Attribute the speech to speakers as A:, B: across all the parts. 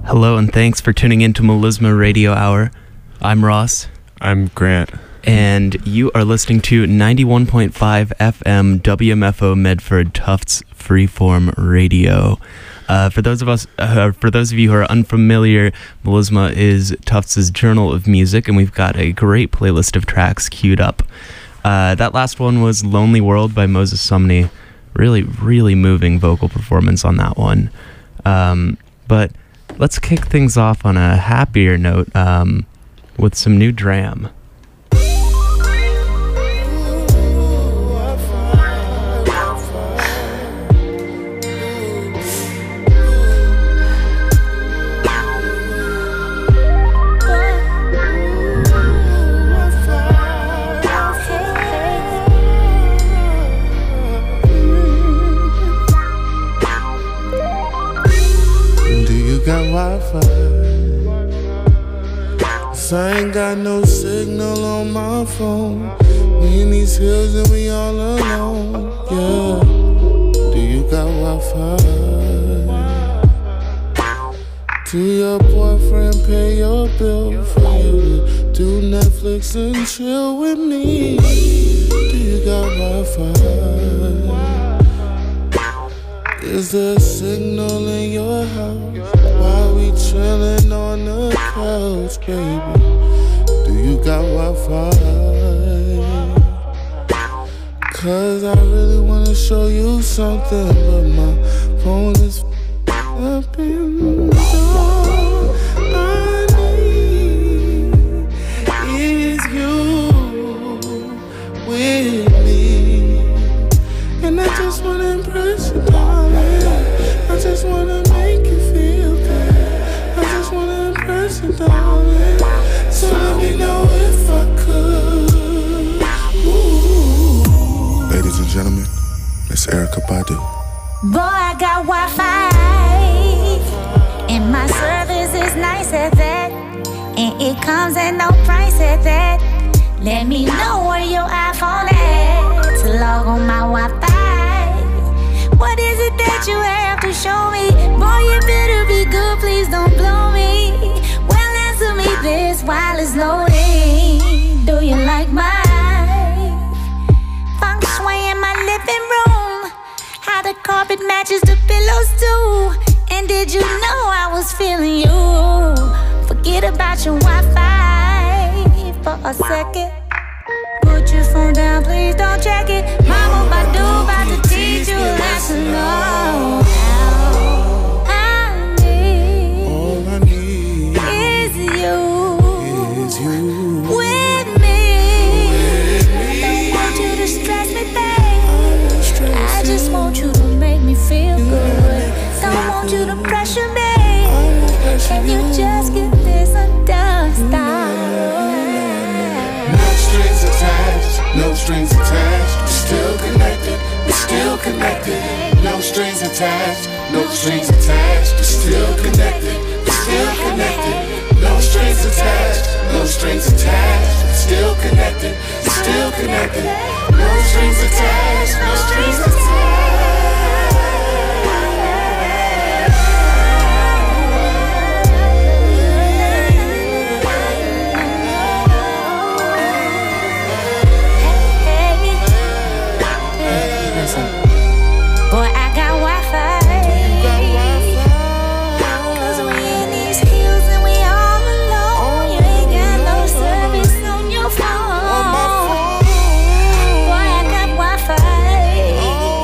A: Hello and thanks for tuning in to Melisma Radio Hour. I'm Ross.
B: I'm Grant.
A: And you are listening to 91.5 FM WMFO Medford Tufts Freeform Radio. For those of you who are unfamiliar, Melisma is Tufts' Journal of Music, and we've got a great playlist of tracks queued up. That last one was Lonely World by Moses Sumney. Really, really moving vocal performance on that one. But let's kick things off on a happier note with some new Dram.
C: I ain't got no signal on my phone. We in these hills and we all alone. Yeah. Do you got Wi-Fi? Do your boyfriend pay your bill for you to do Netflix and chill with me? Do you got Wi-Fi? Is there a signal in your house? While we chillin' on the couch, baby, do you got Wi-Fi? 'Cause I really wanna show you something, but my phone is up and all I need is you with me. And I just wanna impress you, darling. I just wanna make you feel good. I just wanna impress you, darling. So let me know if I could. Ooh. Ladies and gentlemen, Miss Erykah Badu.
D: Boy, I got Wi-Fi, and my service is nice at that, and it comes at no price at that. Let me know where your iPhone at to log on my Wi-Fi. What is it that you have to show me? Boy, you better be good, please don't blow me. Well, answer me this while it's loading. Do you like my feng shui in my living room? How the carpet matches the pillows too. And did you know I was feeling you? Forget about your Wi-Fi for a second. Put your phone down, please don't check it. Mama Badu about to teach you a lesson. Oh, all I need is you with me. Don't want you to stress me, babe. I just want you to make me feel good. Don't want you to pressure me. Can you just get this undone? Stop.
C: No strings attached, we're still connected, we're still connected. No strings attached, no strings attached, we're still connected, we're still connected. No strings attached, no strings attached, we're still connected, we're still connected. No strings attached, no strings attached.
D: Boy, I got Wi-Fi.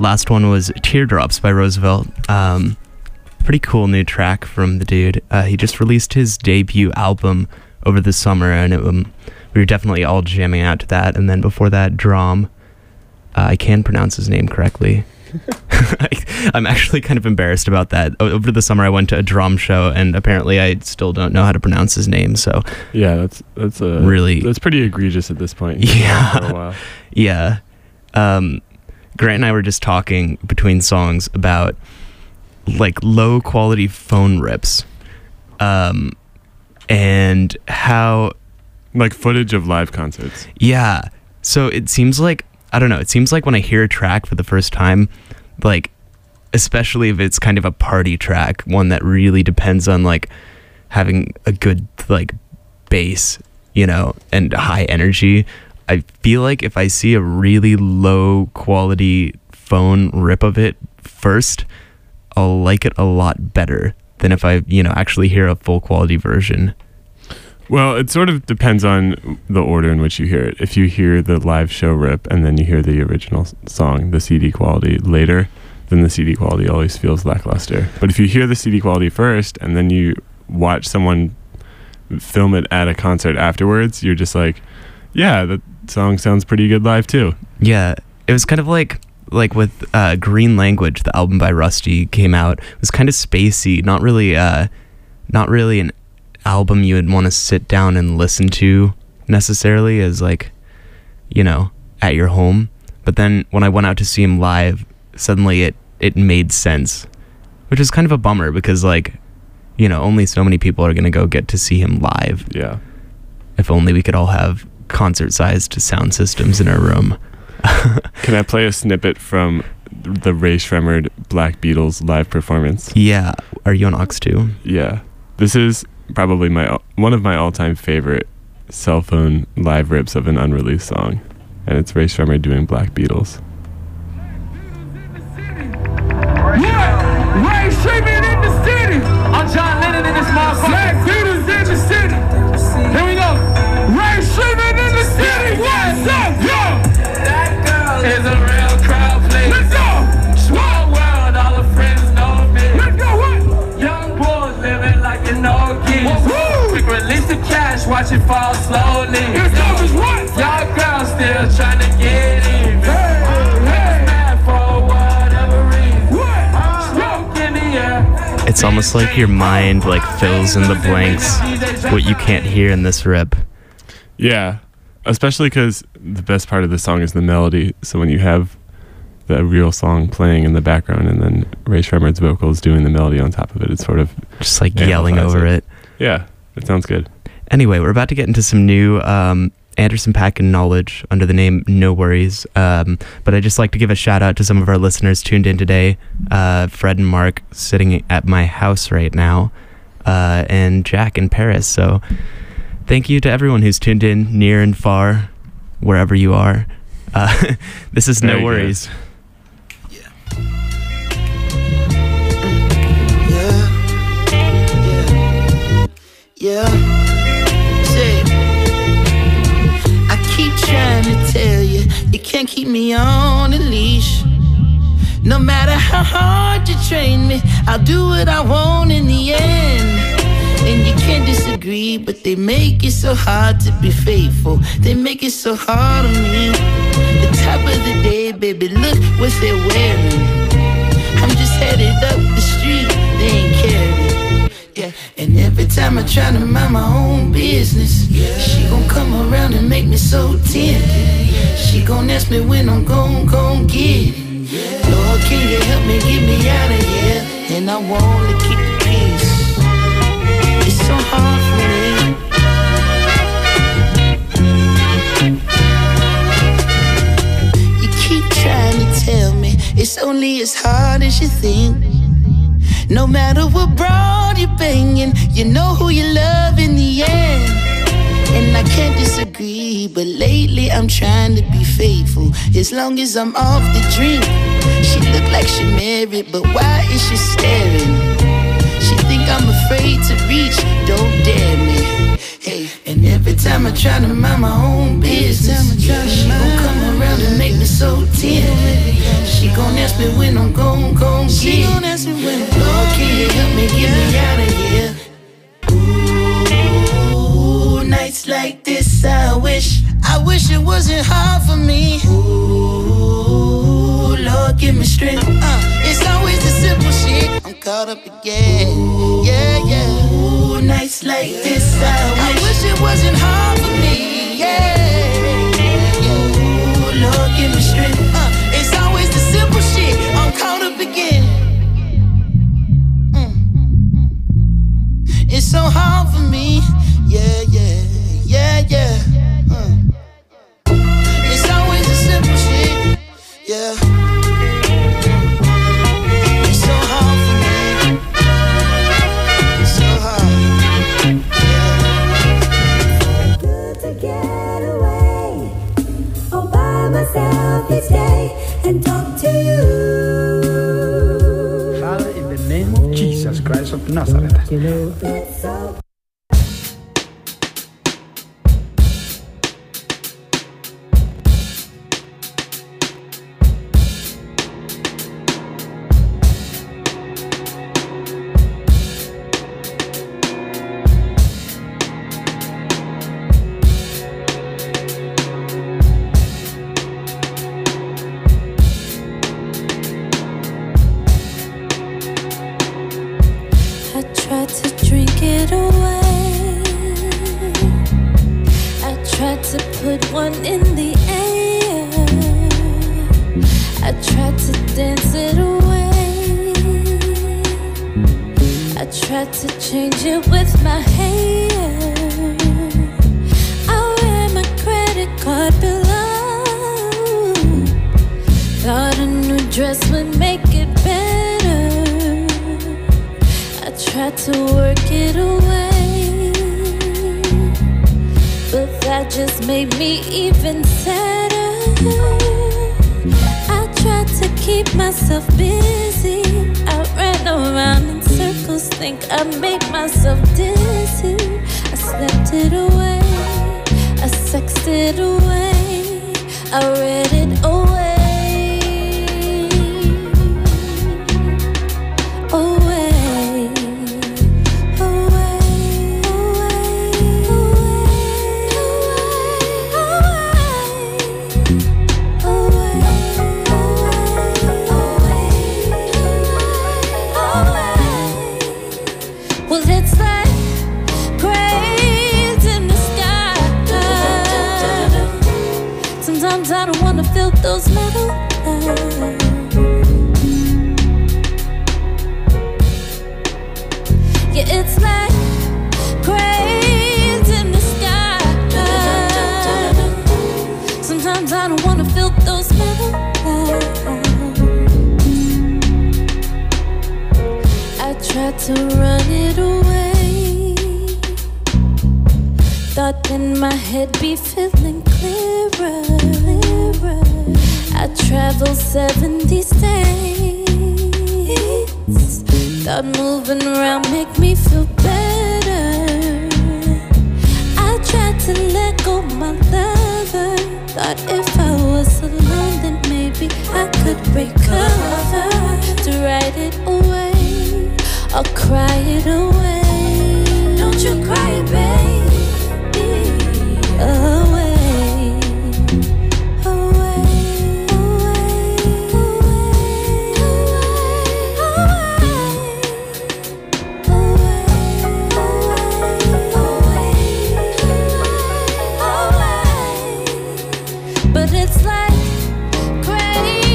A: last one was Teardrops by Roosevelt. Pretty cool new track from the dude. He just released his debut album over the summer, and we were definitely all jamming out to that. And then before that, Drom. I can pronounce his name correctly. I'm actually kind of embarrassed about that. Over the summer, I went to a Drom show, and apparently I still don't know how to pronounce his name. So
B: yeah, that's pretty egregious at this point.
A: Yeah,
B: for a while.
A: Yeah. Grant and I were just talking between songs about like low quality phone rips, and how
B: like footage of live concerts.
A: Yeah. So it seems like, I don't know, it seems like when I hear a track for the first time, like, especially if it's kind of a party track, one that really depends on like having a good like bass, you know, and high energy, I feel like if I see a really low quality phone rip of it first, I'll like it a lot better than if I, you know, actually hear a full quality version.
B: Well, it sort of depends on the order in which you hear it. If you hear the live show rip and then you hear the original song, the CD quality later, then the CD quality always feels lackluster. But if you hear the CD quality first and then you watch someone film it at a concert afterwards, you're just like, yeah, that song sounds pretty good live too.
A: Yeah, it was kind of like with Green Language, the album by Rusty came out. It was kind of spacey, not really an album you would want to sit down and listen to necessarily as like, you know, at your home. But then when I went out to see him live, suddenly it made sense, which is kind of a bummer because, like, you know, only so many people are going to go get to see him live.
B: Yeah.
A: If only we could all have concert-sized sound systems in our room.
B: Can I play a snippet from the Ray Shremmerd Black Beatles live performance?
A: Yeah. Are you on Aux 2?
B: Yeah. This is probably one of my all-time favorite cell phone live rips of an unreleased song, and it's Ray Shremmerd doing Black Beatles.
E: Yeah, Ray Shremmerd in the city. I'm John Lennon in this motherfucker. Black Beatles in the city. Here we go. Ray Shremmerd in the city. What's up, yo? That girl is a real crowd pleaser. Let's go. Small world, all her friends know me. Let's go. What? Young boys living like you know kids. Quick release the cash, watch it fall slowly. Here comes what? Y'all girls still trying to get in.
A: It's almost like your mind like fills in the blanks what you can't hear in this rip.
B: Yeah, especially because the best part of the song is the melody. So when you have the real song playing in the background and then Ray Shremmerd's vocals doing the melody on top of it, it's sort of
A: just like yelling over it.
B: Yeah, it sounds good.
A: Anyway, we're about to get into some new Anderson .Paak knowledge under the name No Worries. But I'd just like to give a shout out to some of our listeners tuned in today. Fred and Mark sitting at my house right now, and Jack in Paris. So thank you to everyone who's tuned in near and far, wherever you are. This is No Worries.
F: Yeah. Say, I keep trying to tell you, you can't keep me on a leash. No matter how hard you train me, I'll do what I want in the end. And you can't disagree, but they make it so hard to be faithful. They make it so hard on me. The top of the day, baby, look what they're wearing. I'm just headed up the street, they ain't caring. Yeah, and every time I try to mind my own business, she gon' come around and make me so tempted. She gon' ask me when I'm gon' get it. Lord, can you help me get me out of here? And I wanna keep the peace. It's so hard for me. You keep trying to tell me it's only as hard as you think. No matter what broad you're banging, you know who you love in the end. And I can't disagree, but lately I'm trying to be faithful. As long as I'm off the drink. She look like she married, but why is she staring? She think I'm afraid to reach, don't dare me. Hey, and every time I try to mind my own business, she gon' come around and make me so tempted. She gon' ask me when I'm gon' She gon' ask me when Lord, can you help me get me out of here? Ooh, nights like this I wish it wasn't hard for me. Ooh, Lord, give me strength. It's always the simple shit. I'm caught up again. Yeah. Ooh, nights like this I wish it wasn't hard for me. Yeah. Ooh, Lord, give me strength. It's always the simple shit. I'm caught up again. It's so hard for me. Yeah. It's always the simple shit. Yeah. It's so hard for me. It's so hard. Yeah.
G: Good to get away all by myself each day and talk to you.
H: Father, in the name of Jesus Christ of Nazareth.
G: It's so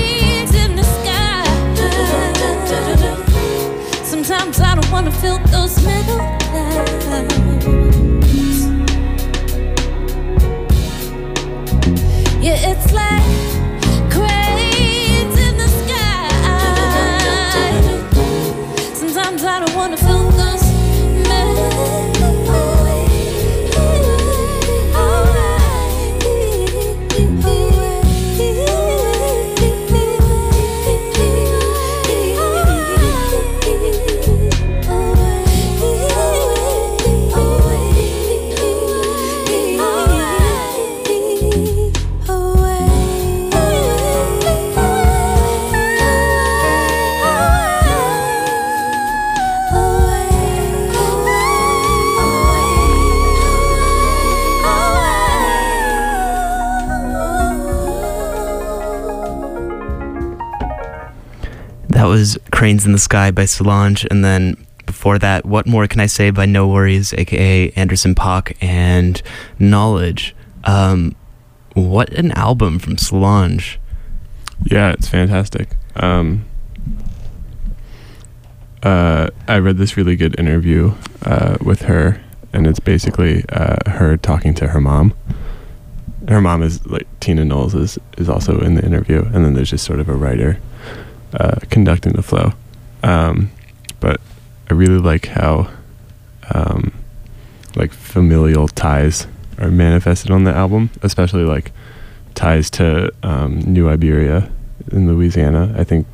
I: feel those
A: That was Cranes in the Sky by Solange, and then before that, What More Can I Say by No Worries, aka Anderson .Paak, and Knowledge. What an album from Solange.
B: Yeah, it's fantastic. I read this really good interview with her, and it's basically her talking to her mom. Her mom is like Tina Knowles is also in the interview, and then there's just sort of a writer conducting the flow. But I really like how like familial ties are manifested on the album, especially like ties to New Iberia in Louisiana. I think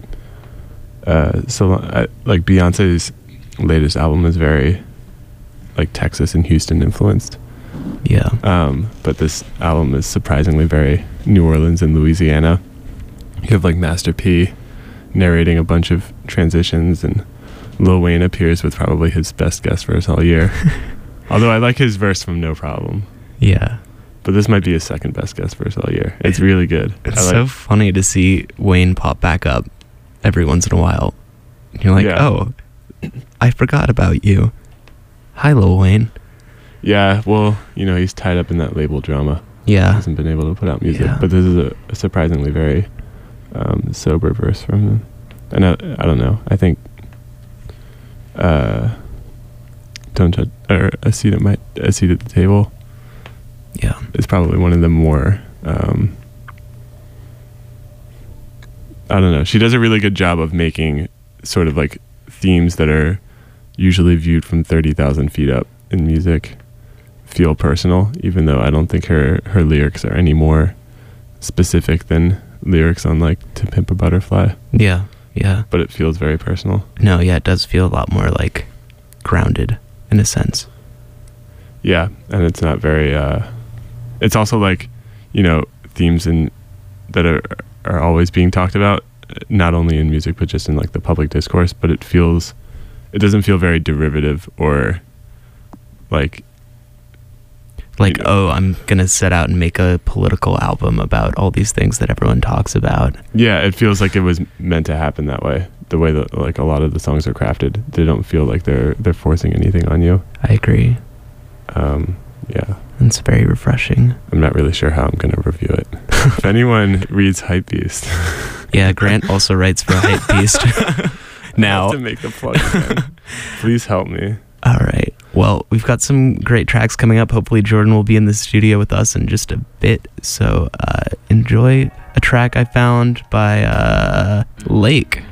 B: like Beyonce's latest album is very like Texas and Houston influenced.
A: Yeah.
B: But this album is surprisingly very New Orleans and Louisiana. You have like Master P narrating a bunch of transitions, and Lil Wayne appears with probably his best guest verse all year. Although I like his verse from No Problem.
A: Yeah.
B: But this might be his second best guest verse all year. It's really good.
A: It's so funny to see Wayne pop back up every once in a while. You're like, oh, I forgot about you. Hi, Lil Wayne.
B: Yeah, well, you know, he's tied up in that label drama.
A: Yeah.
B: He hasn't been able to put out music.
A: Yeah.
B: But this is a surprisingly very sober verse from him. And I don't know. I think Don't Judge, or A Seat at the Table.
A: Yeah.
B: It's probably one of the more I don't know. She does a really good job of making sort of like themes that are usually viewed from 30,000 feet up in music feel personal, even though I don't think her lyrics are any more specific than lyrics on like To Pimp a Butterfly.
A: Yeah. Yeah.
B: But it feels very personal.
A: No, yeah, it does feel a lot more like grounded in a sense.
B: Yeah, and it's not very it's also like, you know, themes that are always being talked about, not only in music but just in like the public discourse, but it doesn't feel very derivative or like
A: you know, oh, I'm gonna set out and make a political album about all these things that everyone talks about.
B: Yeah, it feels like it was meant to happen that way. The way that like a lot of the songs are crafted, they don't feel like they're forcing anything on you.
A: I agree.
B: Yeah,
A: it's very refreshing.
B: I'm not really sure how I'm gonna review it. If anyone reads Hypebeast,
A: yeah, Grant also writes for Hypebeast. Now
B: to make the plug again. Please help me.
A: All right. Well, we've got some great tracks coming up. Hopefully Jordan will be in the studio with us in just a bit. So enjoy a track I found by Lake.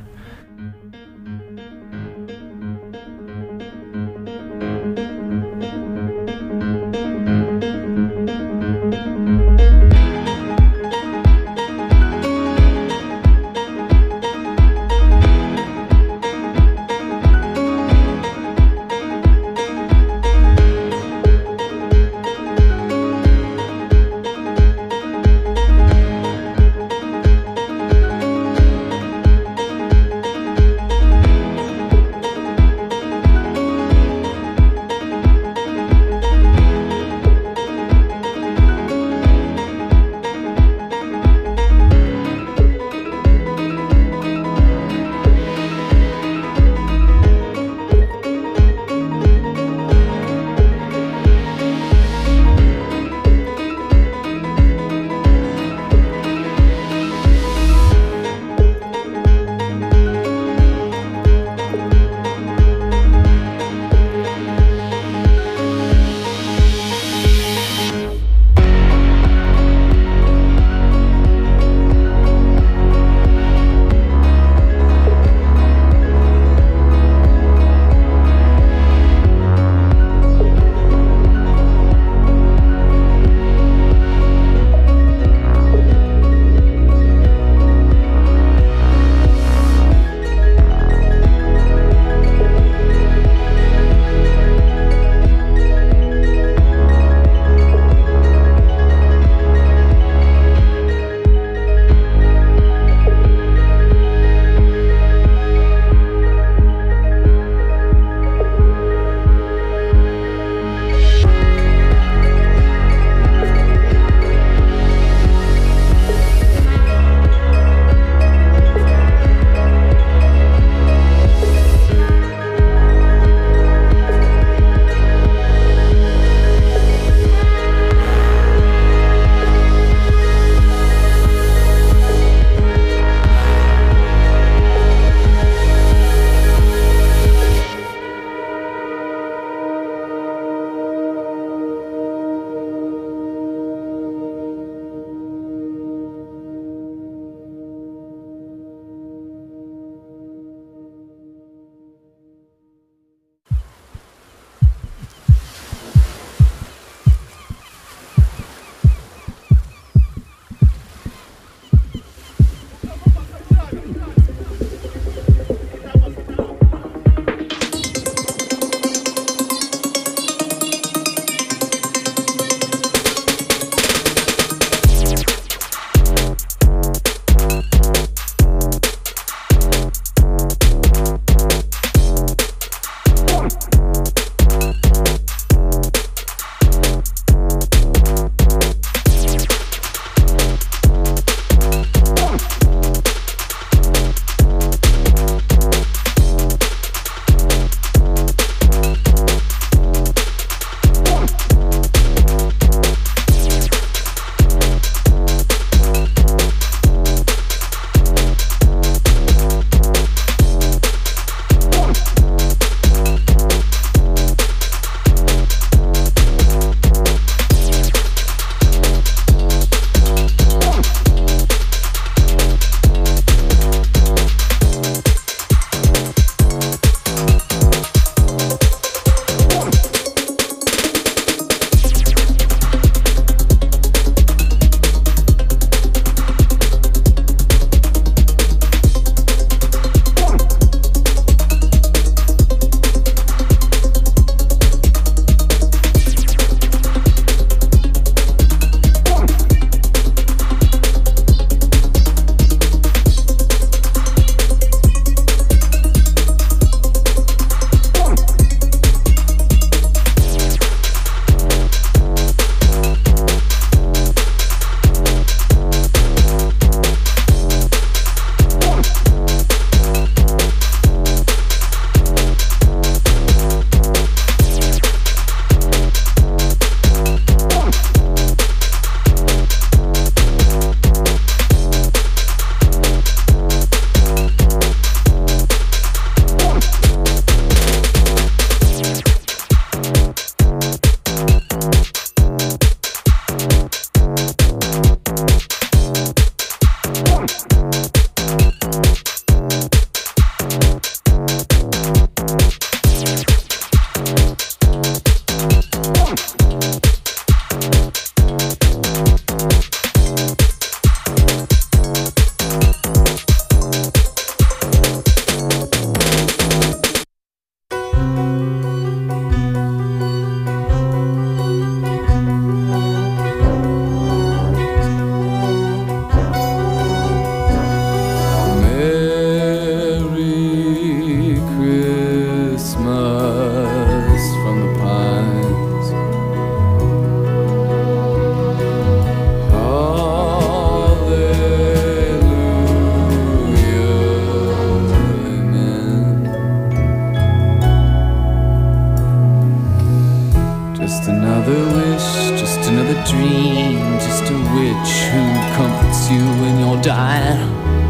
I: dream, just a witch who comforts you when you're dying.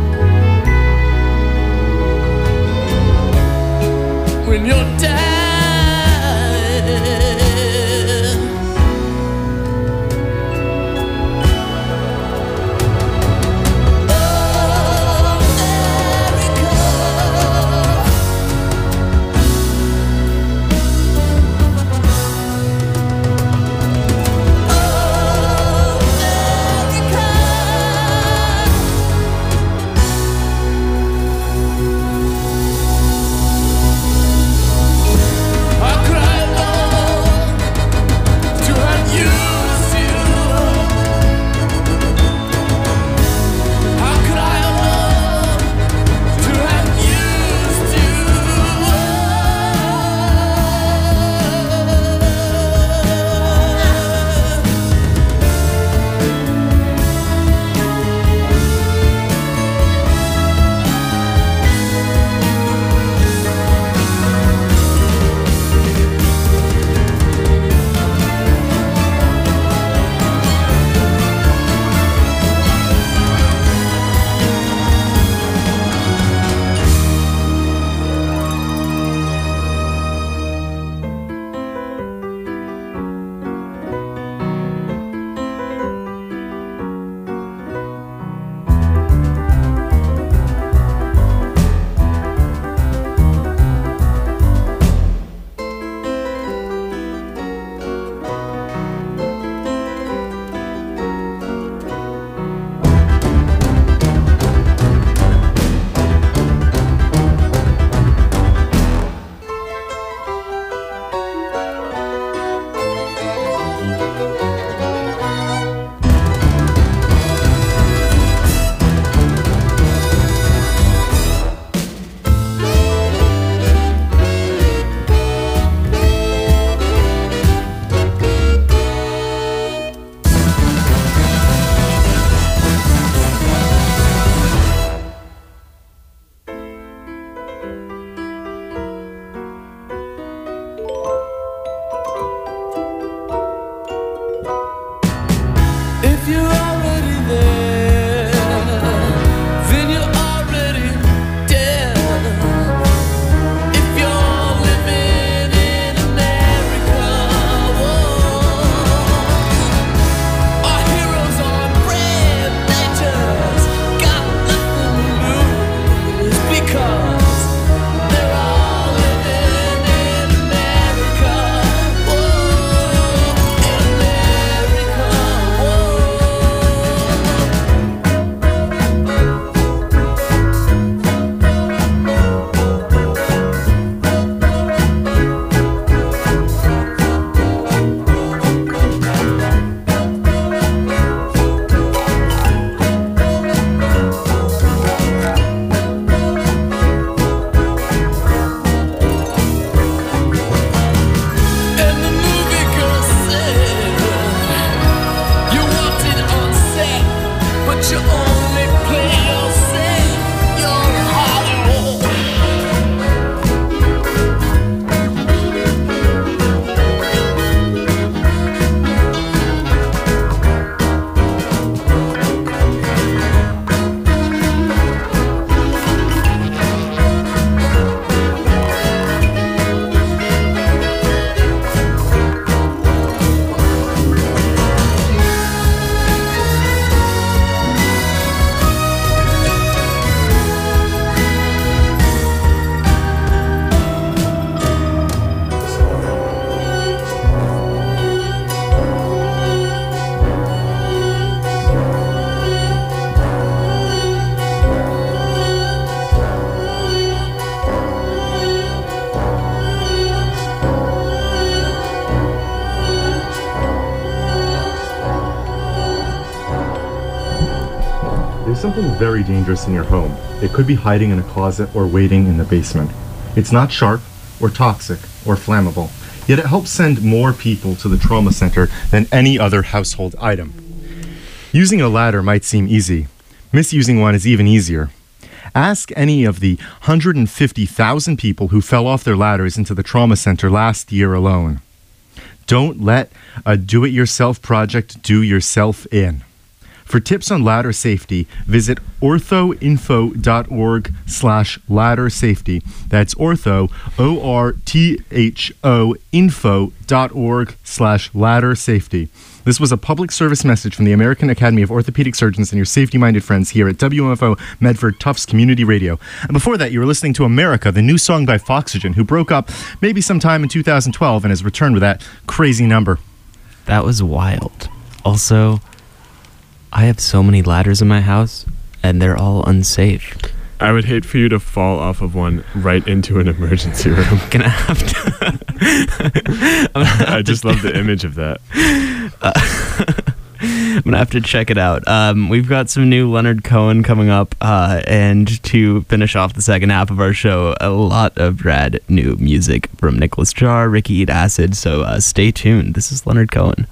I: When you're dying.
J: something very dangerous in your home. It could be hiding in a closet or waiting in the basement. It's not sharp or toxic or flammable, yet it helps send more people to the trauma center than any other household item. Using a ladder might seem easy. Misusing one is even easier. Ask any of the 150,000 people who fell off their ladders into the trauma center last year alone. Don't let a do-it-yourself project do yourself in. For tips on ladder safety, visit orthoinfo.org/ladder safety. That's ortho, O-R-T-H-O, info.org/ladder safety. This was a public service message from the American Academy of Orthopedic Surgeons and your safety-minded friends here at WMFO Medford Tufts Community Radio. And before that, you were listening to America, the new song by Foxygen, who broke up maybe sometime in 2012 and has returned with that crazy number.
A: That was wild. Also, I have so many ladders in my house, and they're all unsafe.
B: I would hate for you to fall off of one right into an emergency room.
A: I'm gonna have to.
B: I just love the image of that.
A: I'm gonna have to check it out. We've got some new Leonard Cohen coming up, and to finish off the second half of our show, a lot of rad new music from Nicholas Jar, Ricky Eat Acid. So stay tuned. This is Leonard Cohen.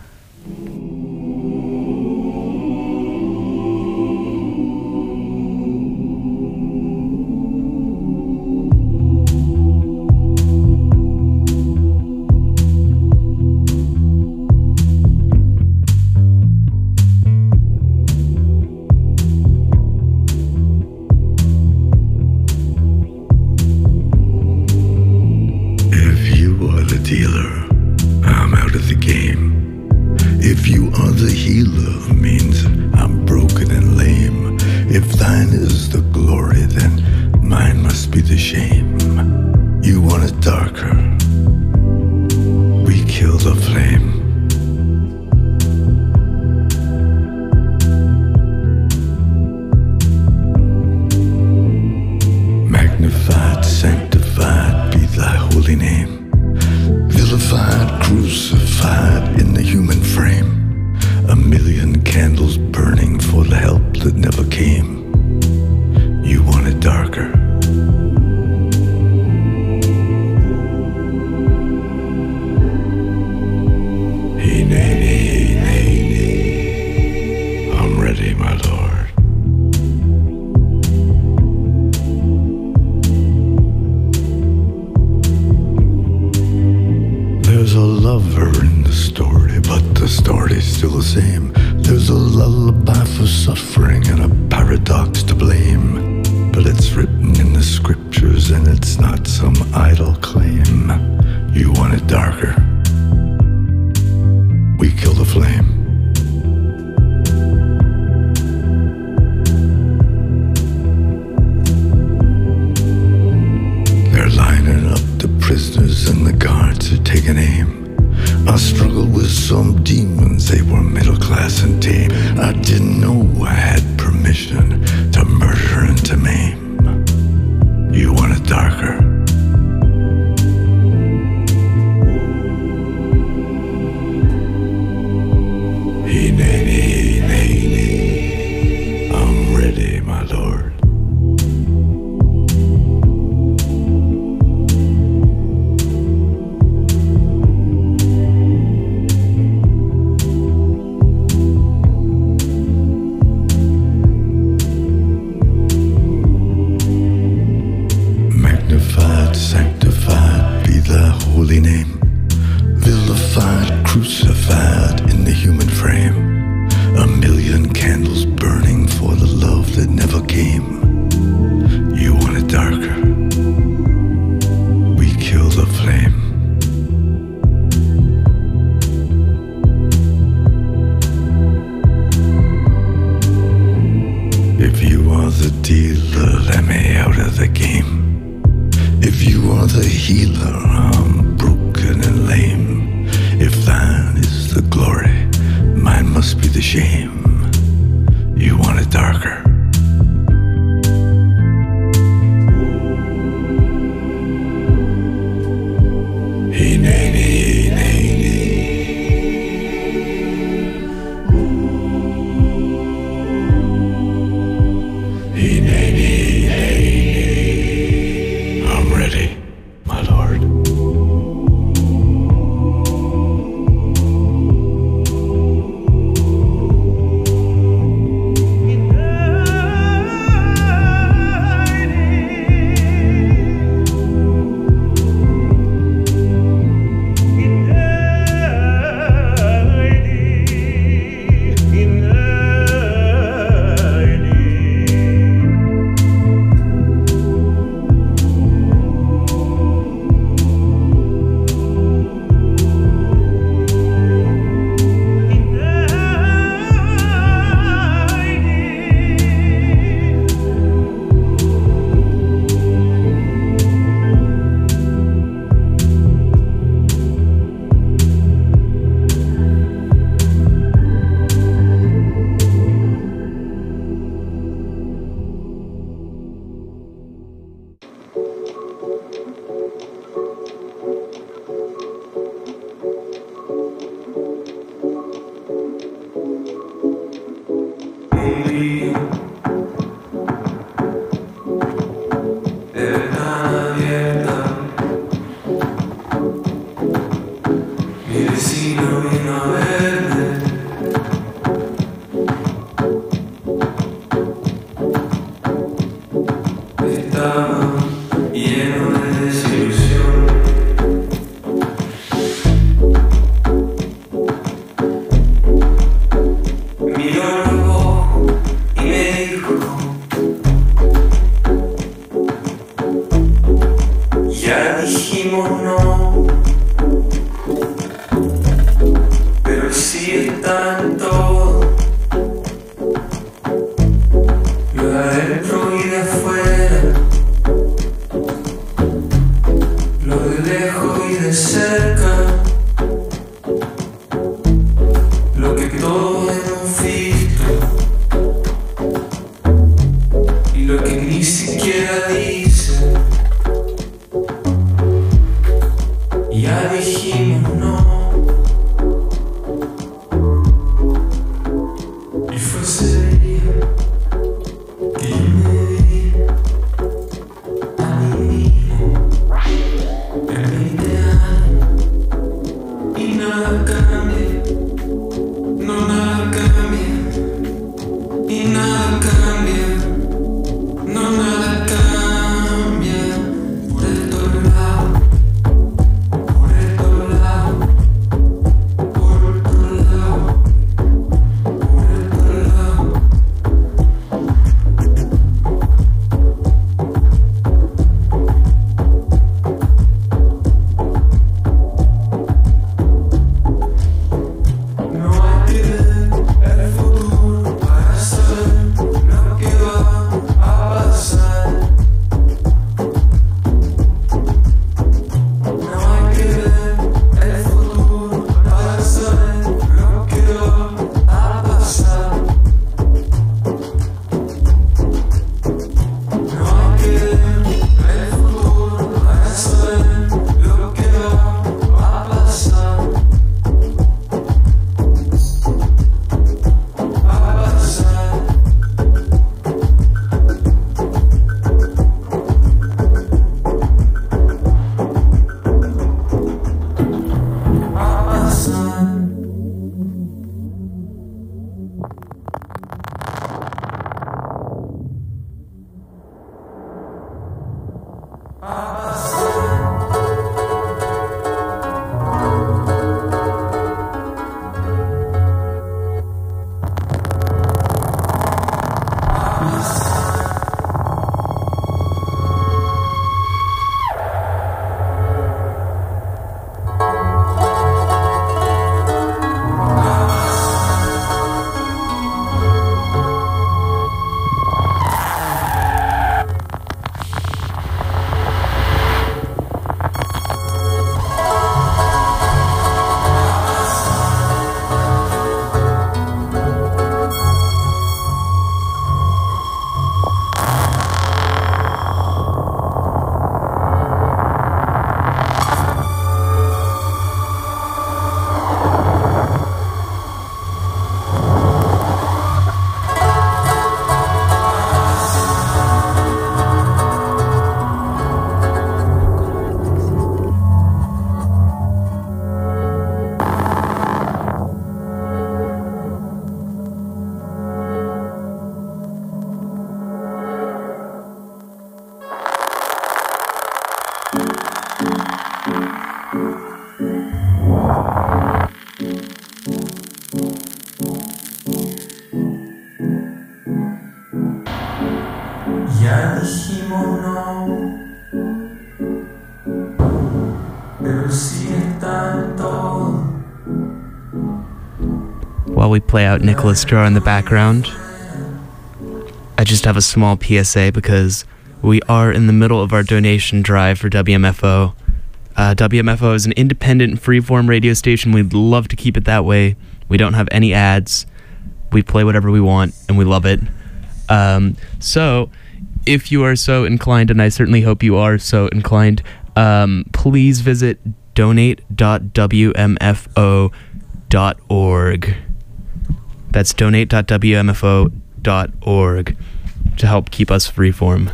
A: While we play out Nicholas Jar in the background, I just have a small PSA because we are in the middle of our donation drive for WMFO. WMFO is an independent freeform radio station. We'd love to keep it that way. We don't have any ads. We play whatever we want, and we love it. So, if you are so inclined, and I certainly hope you are so inclined, please visit donate.wmfo.org. That's donate.wmfo.org. freeform.org to help keep us freeform.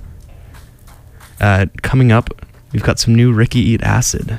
A: Coming up, we've got some new Ricky Eat Acid.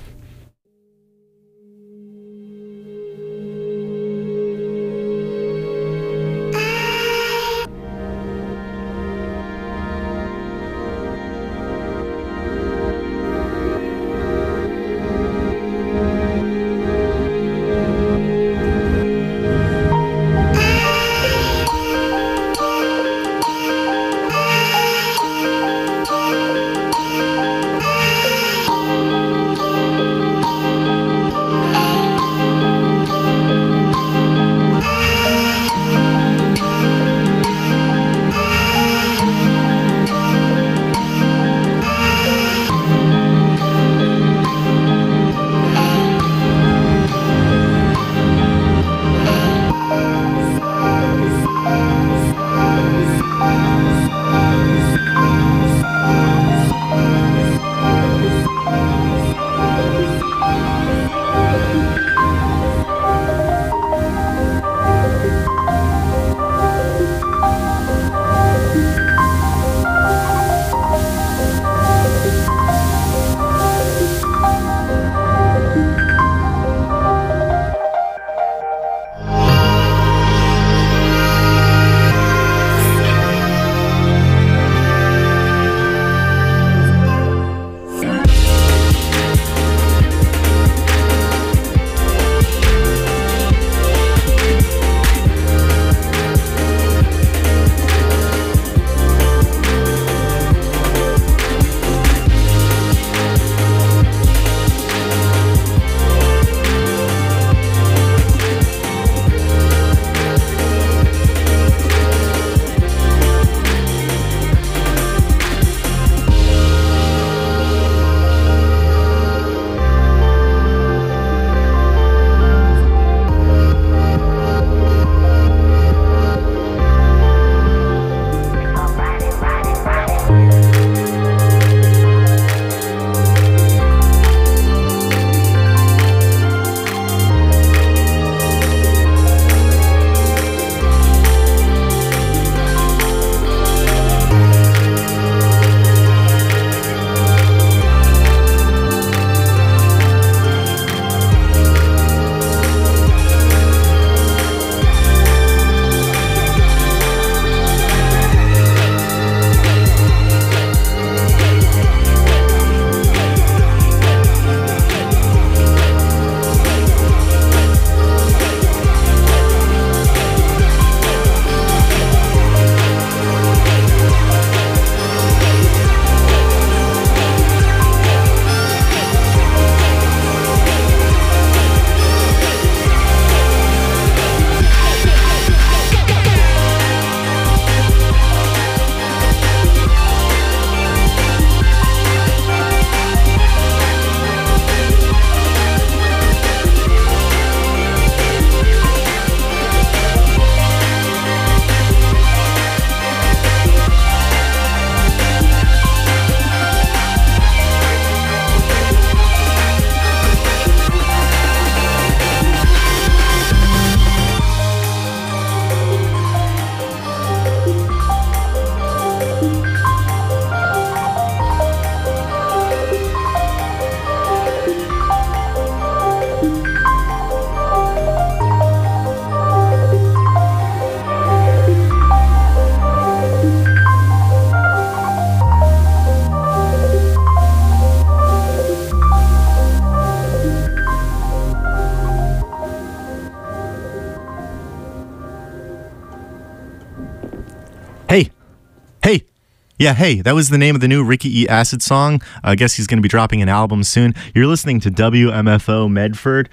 J: Yeah, hey, that was the name of the new Ricky E. Acid song. I guess he's going to be dropping an album soon. You're listening to WMFO Medford,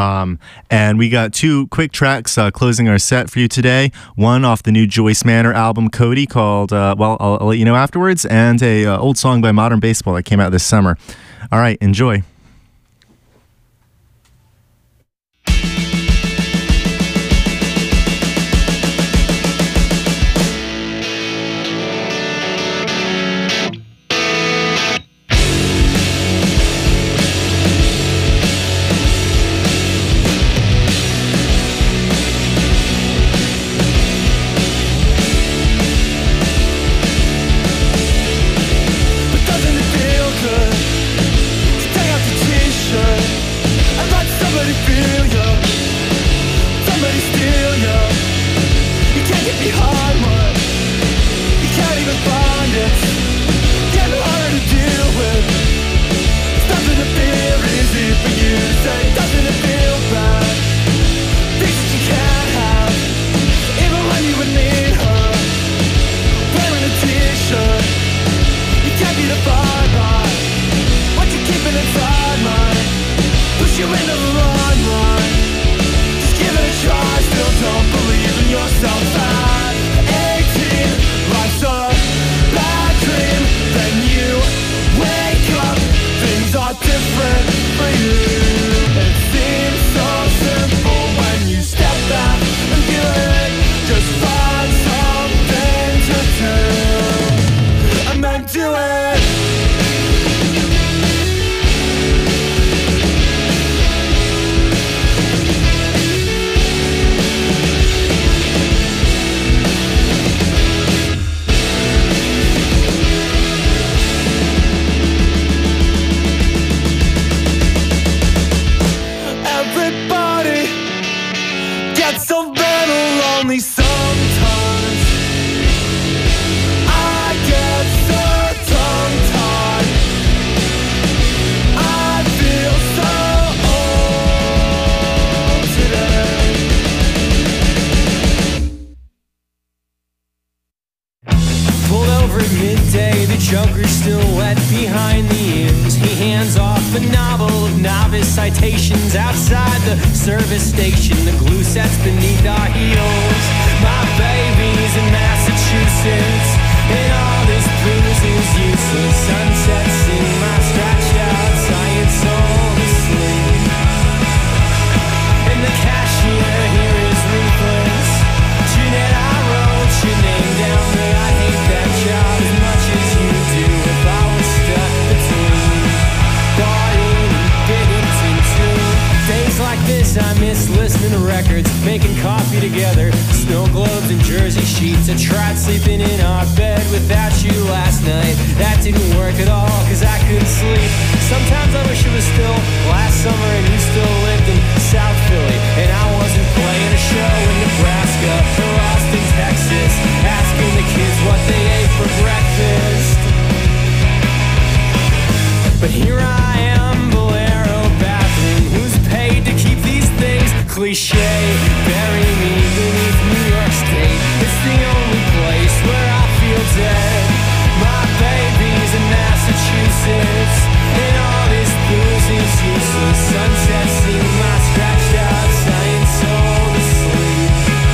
J: and we got two quick tracks closing our set for you today. One off the new Joyce Manor album, Cody, called, I'll let you know afterwards, and a old song by Modern Baseball that came out this summer. All right, enjoy.
K: only sometimes I get so tongue-tied. I feel so old today. Pulled over at midday, the Joker's still wet behind the ears. He hands off a novel of novice citations outside the service station. The glue sets beneath our heels. My baby's in Massachusetts, and all this booze is useless. Sunsets in my stretched out science soul asleep. And the cashier here is ruthless. Jeanette, I wrote your name down, but I hate that job as much as you do. If I was stuck between Barton and Binghamton too. Days like this I miss listening to records, making coffee together, snow globes and jersey sheets. I tried sleeping in our bed without you last night. That didn't work at all, cause I couldn't sleep. Sometimes I wish it was still last summer and you still lived in South Philly, and I wasn't playing a show in Nebraska or Austin, Texas, asking the kids what they ate for breakfast. But here I am, Bolero bathroom. Who's paid to keep these things cliche? Bury me beneath New York State. It's the only place where I feel dead. My baby's in Massachusetts, and all this booze is useless. Sunsets in my scratched out science soul asleep.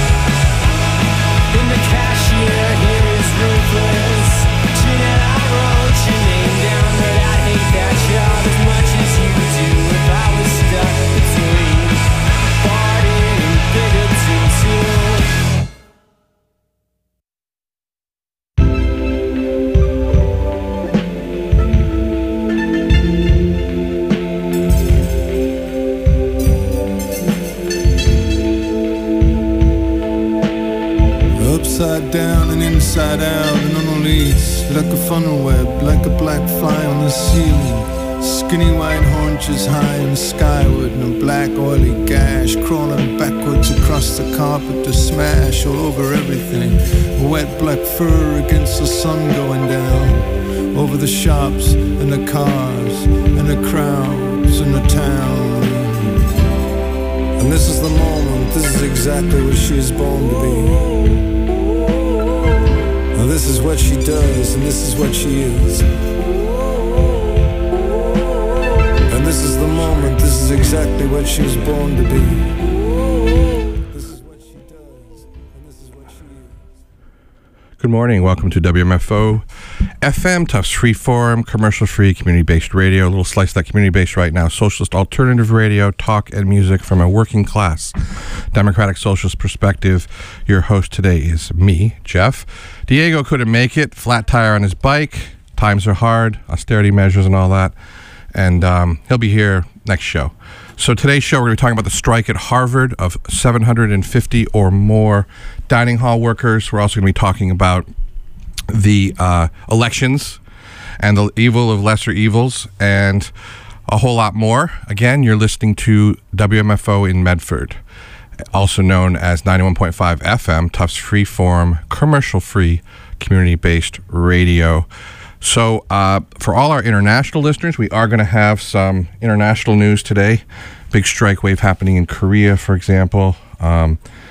K: And the cashier here is ruthless. Jeanette, I wrote your name down, but I hate that job as much as you do. If I was stuck between Barton and Binghamton too.
L: Upside down and inside out and on a leash, like a funnel web, like a black fly on the ceiling. Skinny white haunches high and skyward, and a black oily gash crawling backwards across the carpet to smash all over everything. A wet black fur against the sun going down, over the shops and the cars and the crowds and the town. And this is the moment, this is exactly what she is born to be. Now this is what she does, and this is what she is. And this is the moment, this is exactly what she was born to be. This is what she does, and this is what she is.
M: Good morning, welcome to WMFO FM, Tufts Freeform, commercial-free, community-based radio. A little slice of that community-based right now. Socialist alternative radio, talk and music from a working-class democratic socialist perspective. Your host today is me, Jeff. Diego couldn't make it, flat tire on his bike. Times are hard, austerity measures and all that. And he'll be here next show. So today's show, we're going to be talking about the strike at Harvard of 750 or more dining hall workers. We're also going to be talking about the elections and the evil of lesser evils and a whole lot more. Again, you're listening to WMFO in Medford, also known as 91.5 FM, Tufts Freeform, commercial-free, community-based radio. So for all our international listeners, we are going to have some international news today. Big strike wave happening in Korea, for example.